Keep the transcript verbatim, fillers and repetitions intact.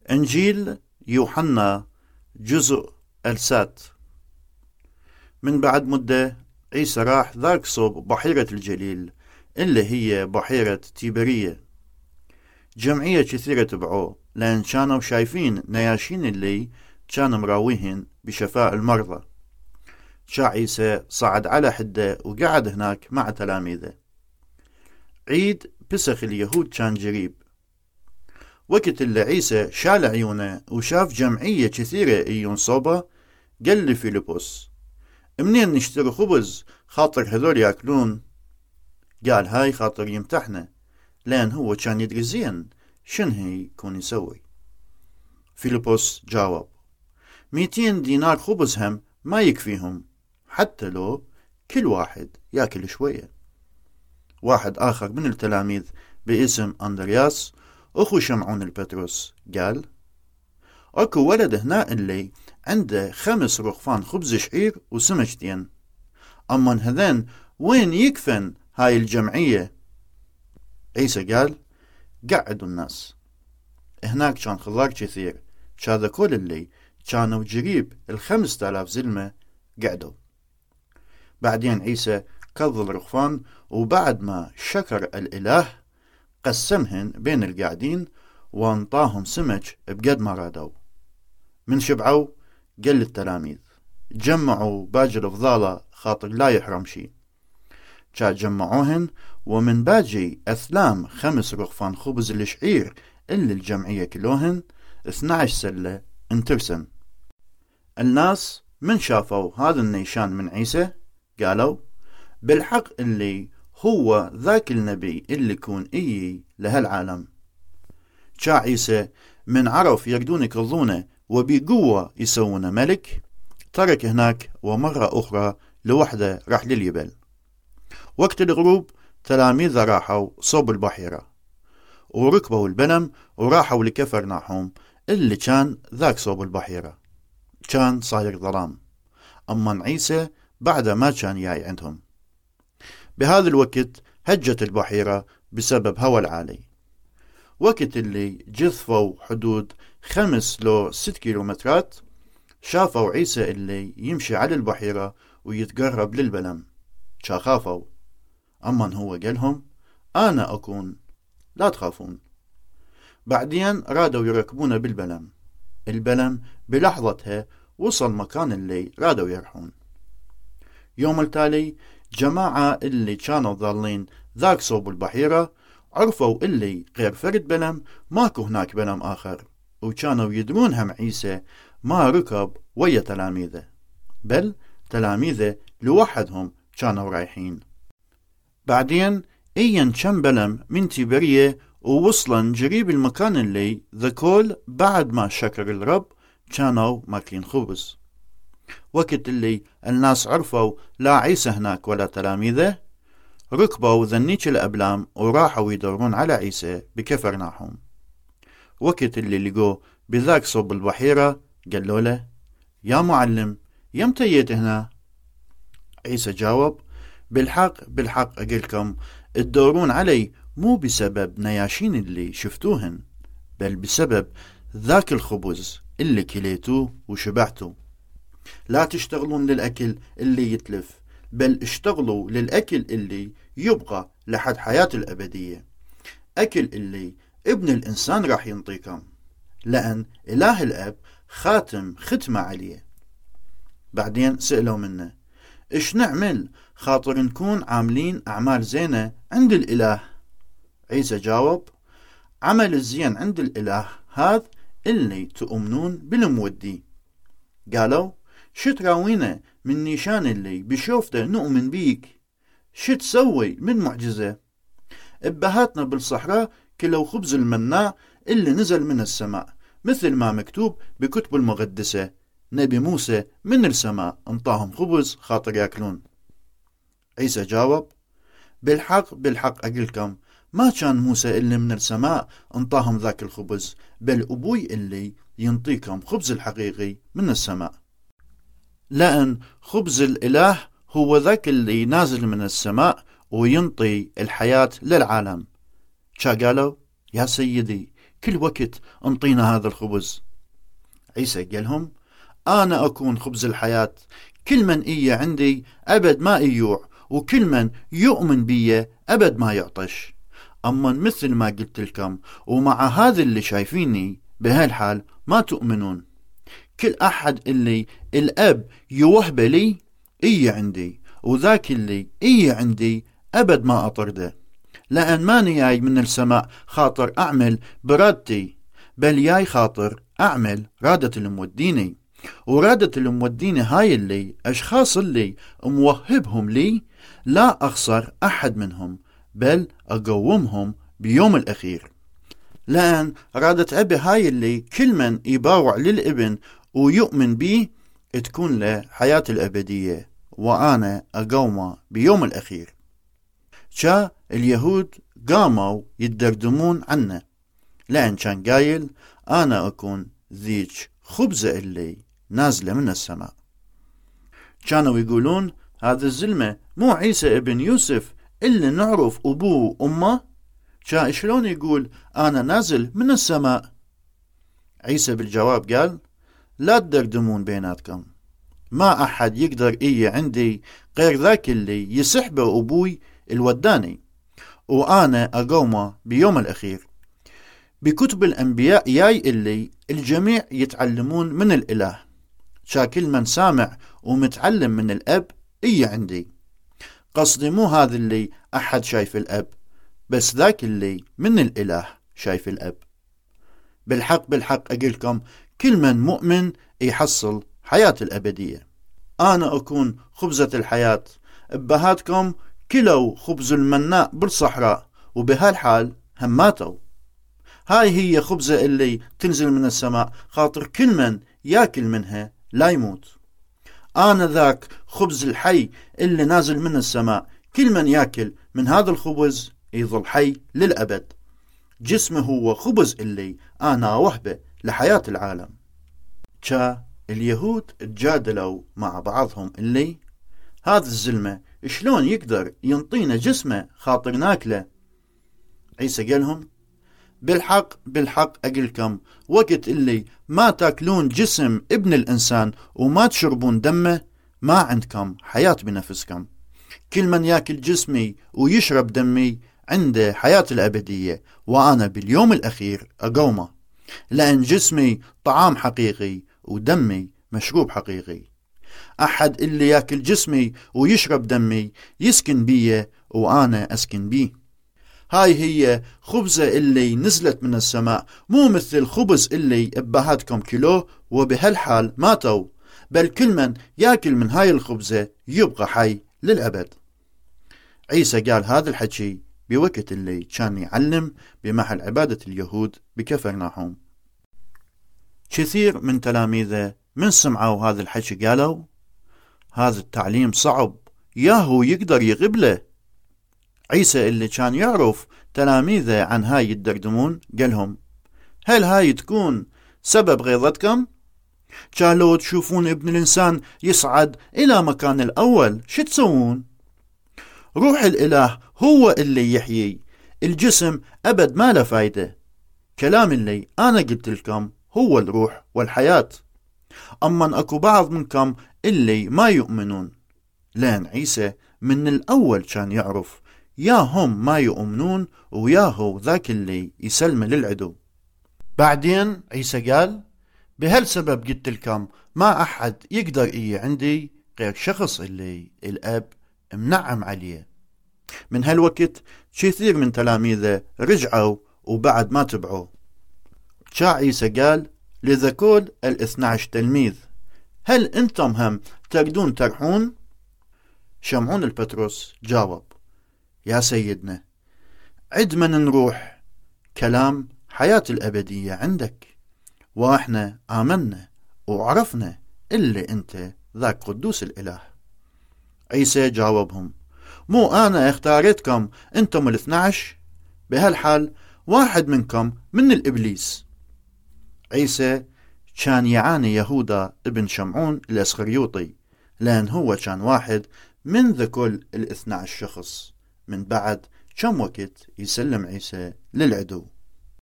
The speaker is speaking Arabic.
إنجيل يوحنا جزء السات. من بعد مدة عيسى راح ذاك صوب بحيرة الجليل اللي هي بحيرة تيبرية. جمعية كثيرة تبعوه لأن كانوا شايفين نياشين اللي كان مراويهن بشفاء المرضى. شا عيسى صعد على حدة وقعد هناك مع تلاميذه. عيد بسخ اليهود كان جريب. وقت اللي عيسى شال عيونه وشاف جمعية كثيرة ايون صوبة، قال لفيلبس: منين نشتري خبز خاطر هذول ياكلون؟ قال: هاي خاطر يمتحنا، لأن هو كان يدري زين شن هي يكون يسوي. فيلبس جاوب: ميتين دينار خبز هم ما يكفيهم، حتى لو كل واحد ياكل شوية. واحد آخر من التلاميذ باسم أندرياس أخو شمعون البتروس قال: أكو ولد هنا اللي عنده خمس رغفان خبز شعير وسمكتين، أما هذين وين يكفن هاي الجمعية؟ عيسى قال: قعدوا الناس. هناك كان خضار كثير، شاذا كل اللي كانوا جريب الخمس تلاف زلمة قعدوا. بعدين عيسى كظ الرغفان، وبعد ما شكر الإله قسمهن بين القاعدين وانطاهم سمك بقد ما رادوا. من شبعوا قال للتلاميذ: جمعوا باجي الفضالة خاطر لا يحرم شي. جا جمعوهن، ومن باجي أثلام خمس رغفان خبز الشعير اللي الجمعية كلوهن اثناعش سلة انترسن. الناس من شافوا هذا النيشان من عيسى قالوا: بالحق اللي هو ذاك النبي اللي يكون إيي لهالعالم. جا عيسى من عرف يردون يكظونه وبقوة يسوونه ملك، ترك هناك ومرة أخرى لوحده راح لليبل. وقت الغروب تلاميذ راحوا صوب البحيرة وركبوا البنم وراحوا لكفرناحوم اللي كان ذاك صوب البحيرة. كان صاير ظلام، أما عيسى بعد ما كان جاي عندهم. بهذا الوقت هجت البحيرة بسبب هوا العالي. وقت اللي جثفوا حدود خمس لو ست كيلومترات، شافوا عيسى اللي يمشي على البحيرة ويتقرب للبلم. شاخافوا، أما هو قالهم: أنا أكون، لا تخافون. بعدين رادوا يركبون بالبلم. البلم بلحظتها وصل مكان اللي رادوا يرحون. يوم التالي جماعة اللي كانوا ظالين ذاك صوب البحيرة عرفوا اللي غير فرد بلم ماكو هناك بلم آخر، وكانوا يدرون هم عيسى ما ركب ويا تلاميذه، بل تلاميذه لوحدهم كانوا رايحين. بعدين ايان كم بلم من تيبرية ووصلا جريب المكان اللي ذكول بعد ما شكر الرب كانوا ماكلين خبز. وقت اللي الناس عرفوا لا عيسى هناك ولا تلاميذه، ركبوا ذنيك الأبلام وراحوا يدورون على عيسى بكفرناحوم. وقت اللي لقوه بذاك صوب البحيرة قالوا له: يا معلم، يمتى جيت هنا؟ عيسى جاوب: بالحق بالحق أقولكم، تدورون علي مو بسبب نياشين اللي شفتوهن، بل بسبب ذاك الخبز اللي كليتوه وشبعتوا. لا تشتغلون للأكل اللي يتلف، بل اشتغلوا للأكل اللي يبقى لحد حياة الأبدية، أكل اللي ابن الإنسان راح ينطيكم، لأن إله الأب خاتم ختمة عليه. بعدين سألوا منه: إيش نعمل خاطر نكون عاملين أعمال زينة عند الإله؟ عيسى جاوب: عمل الزين عند الإله هذا اللي تؤمنون بالمودي. قالوا: شو تراوينا من نيشان اللي بشوفته نؤمن بيك؟ شو تسوي من معجزة؟ ابهاتنا بالصحراء كلو خبز المناع اللي نزل من السماء، مثل ما مكتوب بكتب المقدسة: نبي موسى من السماء انطاهم خبز خاطر ياكلون. عيسى جاوب: بالحق بالحق أقولكم، ما كان موسى اللي من السماء انطاهم ذاك الخبز، بل أبوي اللي ينطيكم خبز الحقيقي من السماء. لأن خبز الإله هو ذاك اللي نازل من السماء وينطي الحياة للعالم. شا قالوا: يا سيدي، كل وقت انطينا هذا الخبز. عيسى قالهم أنا أكون خبز الحياة، كل من إيه عندي أبد ما يجوع، وكل من يؤمن بي أبد ما يعطش. أما مثل ما قلت لكم ومع هذا اللي شايفيني بهالحال ما تؤمنون. كل أحد اللي الأب يوهب لي إيه عندي، وذاك اللي إيه عندي أبد ما أطرده، لأن ماني جاي من السماء خاطر أعمل برادتي، بل جاي خاطر أعمل رادة الموديني. ورادة الموديني هاي اللي أشخاص اللي موهبهم لي لا أخسر أحد منهم، بل أقومهم بيوم الأخير. لأن رادة أبي هاي اللي كل من يباوع للابن ويؤمن بيه تكون له حياة الأبدية، وأنا أقومه بيوم الأخير. شا اليهود قاموا يتدردمون عنه، لأن كان قايل أنا أكون ذيك خبزة اللي نازلة من السماء. كانوا يقولون هذا الزلمة مو عيسى ابن يوسف اللي نعرف أبوه وأمه؟ شا شلون يقول أنا نازل من السماء؟ عيسى بالجواب قال لا تدردمون بيناتكم، ما أحد يقدر إيه عندي غير ذاك اللي يسحبه أبوي الوداني، وأنا أقومه بيوم الأخير. بكتب الأنبياء ياي اللي الجميع يتعلمون من الإله، شاكل من سامع ومتعلم من الأب إيه عندي. قصدي مو هذا اللي أحد شايف الأب، بس ذاك اللي من الإله شايف الأب. بالحق بالحق أقولكم كل من مؤمن يحصل حياة الأبدية. أنا أكون خبزة الحياة، بهاتكم كلوا خبز المناء بالصحراء وبهالحال هم ماتوا. هاي هي خبزة اللي تنزل من السماء، خاطر كل من ياكل منها لا يموت. أنا ذاك خبز الحي اللي نازل من السماء، كل من ياكل من هذا الخبز يظل حي للأبد. جسمه هو خبز اللي أنا وهبه لحياة العالم. شا اليهود تجادلوا مع بعضهم اللي هذا الزلمة شلون يقدر ينطينا جسمه خاطر ناكله؟ عيسى قالهم بالحق بالحق أقلكم وقت اللي ما تاكلون جسم ابن الإنسان وما تشربون دمه ما عندكم حياة بنفسكم. كل من ياكل جسمي ويشرب دمي عنده حياة الأبدية، وأنا باليوم الأخير أقومه، لأن جسمي طعام حقيقي ودمي مشروب حقيقي. أحد اللي ياكل جسمي ويشرب دمي يسكن بيه وأنا أسكن بيه. هاي هي خبزة اللي نزلت من السماء، مو مثل خبز اللي ابهاتكم كيلوه وبهالحال ماتوا، بل كل من ياكل من هاي الخبزة يبقى حي للأبد. عيسى قال هذا الحكي بوقت اللي كان يعلم بمحل عبادة اليهود بكفرناحوم. كثير من تلاميذه من سمعوا هذا الحكي قالوا هذا التعليم صعب، ياهو يقدر يغبله. عيسى اللي كان يعرف تلاميذه عن هاي الدردمون قالهم هل هاي تكون سبب غيظتكم؟ كان لو تشوفون ابن الإنسان يصعد إلى مكان الأول شو تسوون؟ روح الإله هو اللي يحيي، الجسم أبد ما له فايدة. كلام اللي أنا قلت لكم هو الروح والحياة. أما أكو بعض منكم اللي ما يؤمنون، لأن عيسى من الأول كان يعرف يا هم ما يؤمنون وياهو ذاك اللي يسلم للعدو. بعدين عيسى قال بهالسبب قلت لكم ما أحد يقدر إيه عندي غير شخص اللي الأب منعم عليه. من هالوقت كثير من تلاميذه رجعوا وبعد ما تبعوا. شا عيسى قال لذكول الاثنى عشر تلميذ هل انتم هم تريدون ترحون؟ شمعون البطرس جاوب يا سيدنا عد من نروح، كلام حياة الأبدية عندك، واحنا آمنا وعرفنا اللي انت ذاك قدوس الإله. عيسى جاوبهم مو أنا اختارتكم انتم الاثنى عشر؟ بهالحال واحد منكم من الإبليس. عيسى كان يعاني يهودا ابن شمعون الأسخريوطي، لأن هو كان واحد من ذكول الاثنى عشر شخص. من بعد كم وقت يسلم عيسى للعدو.